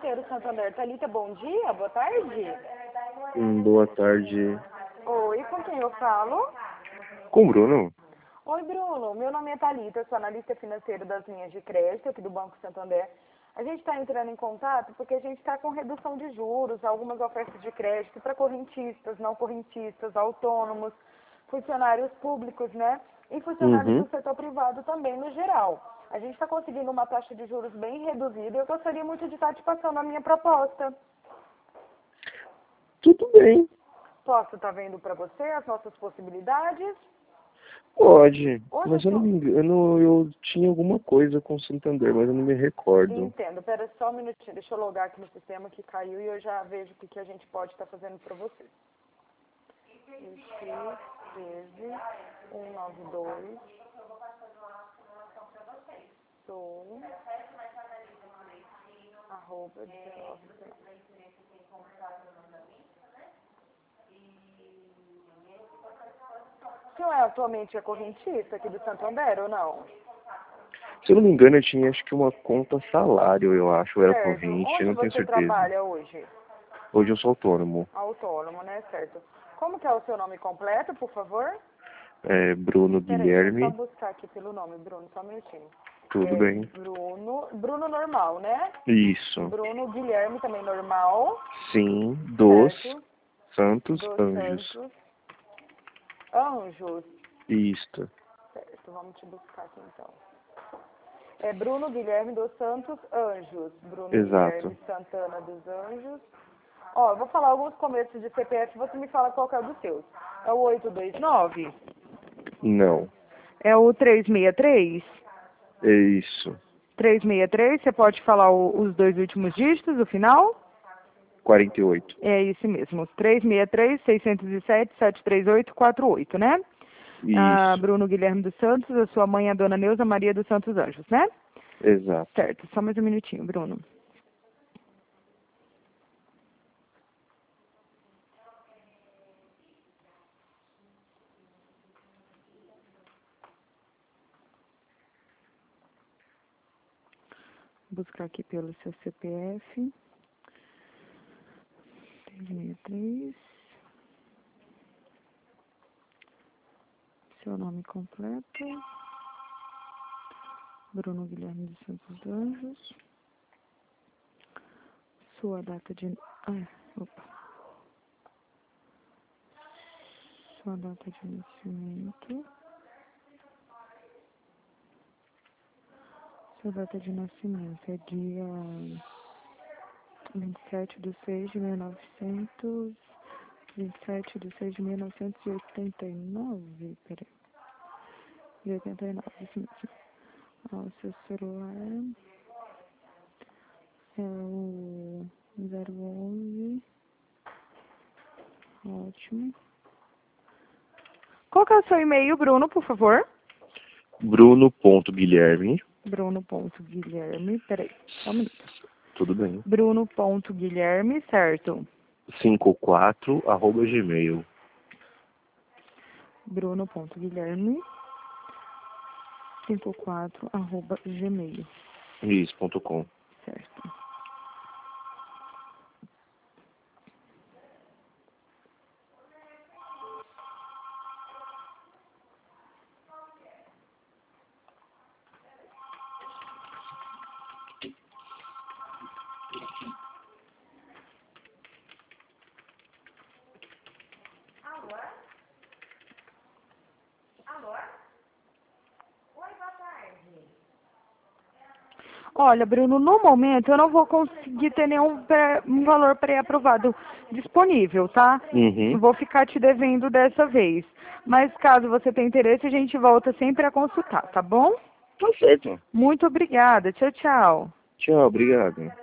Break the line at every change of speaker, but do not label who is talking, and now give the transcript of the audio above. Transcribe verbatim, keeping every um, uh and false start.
Financeiro Santander. Thalita, bom dia, boa tarde.
Hum, boa tarde.
Oi, com quem eu falo?
Com o Bruno?
Oi, Bruno. Meu nome é Thalita, eu sou analista financeiro das linhas de crédito aqui do Banco Santander. A gente está entrando em contato porque a gente está com redução de juros, algumas ofertas de crédito para correntistas, não correntistas, autônomos, funcionários públicos, né? E funcionários
Uhum.
do setor privado também, no geral. A gente está conseguindo uma taxa de juros bem reduzida e eu gostaria muito de estar te passando a minha proposta.
Tudo bem.
Posso estar vendo para você as nossas possibilidades?
Pode.
Hoje eu
Mas eu não
sou...
me engano, eu tinha alguma coisa com o Santander, mas eu não me recordo.
Entendo. Pera só um minutinho. Deixa eu logar aqui no sistema que caiu e eu já vejo o que, que a gente pode estar fazendo para você. treze, cento e noventa e dois. Sou. Arroba dezenove. O senhor é atualmente a correntista aqui do Santander ou não?
Se eu não me engano, eu tinha acho que uma conta salário, eu acho, ou era
Certo.
corrente, eu
Onde
não tenho
você
certeza.
trabalha hoje?
Hoje eu sou autônomo.
Autônomo, né? Certo. Como que é o seu nome completo, por favor?
É Bruno
Peraí, deixa eu só
Guilherme.
buscar aqui pelo nome, Bruno, só um minutinho.
Tudo
É
bem.
Bruno, Bruno normal, né?
Isso.
Bruno Guilherme também normal,
Sim, dos
certo?
Santos
Dos
Anjos.
Santos Anjos,
Isto.
certo, vamos te buscar aqui então. É Bruno Guilherme dos Santos Anjos, Bruno
Exato.
Guilherme Santana dos Anjos. Ó, eu vou falar alguns começos de C P F, você me fala qual que é o dos seus. É o oito dois nove?
Não.
É o três seis três?
É isso.
três seis três, você pode falar o- os dois últimos dígitos, o final?
quarenta e oito.
É isso mesmo, três seis três, seis zero sete, sete três oito, quatro oito, né? Ah,
Isso.
Bruno Guilherme dos Santos, a sua mãe é a dona Neuza Maria dos Santos Anjos, né?
Exato.
Certo, só mais um minutinho, Bruno. Vou buscar aqui pelo seu C P F. três seis três. Seu nome completo. Bruno Guilherme dos Santos Anjos. Sua data de... Ah, opa. Sua data de nascimento. Sua data de nascimento é dia vinte e sete de seis de mil e novecentos... vinte e sete de seis de mil novecentos e oitenta e nove. Peraí. De oitenta e nove, isso mesmo. Ó, o seu celular é o zero onze. Ótimo. Qual que é o seu e-mail, Bruno, por favor?
Bruno.Guilherme.
Bruno.Guilherme, peraí, só um minuto.
Tudo bem.
Bruno.Guilherme, certo.
cinquenta e quatro, arroba gmail.
Bruno.Guilherme, cinquenta e quatro, arroba gmail,
Isso, ponto com.
certo. Olha, Bruno, no momento eu não vou conseguir ter nenhum pré, um valor pré-aprovado disponível, tá?
Uhum.
Vou ficar te devendo dessa vez. Mas caso você tenha interesse, a gente volta sempre a consultar, tá bom?
Tá certo.
Muito obrigada. Tchau, tchau.
Tchau, obrigado.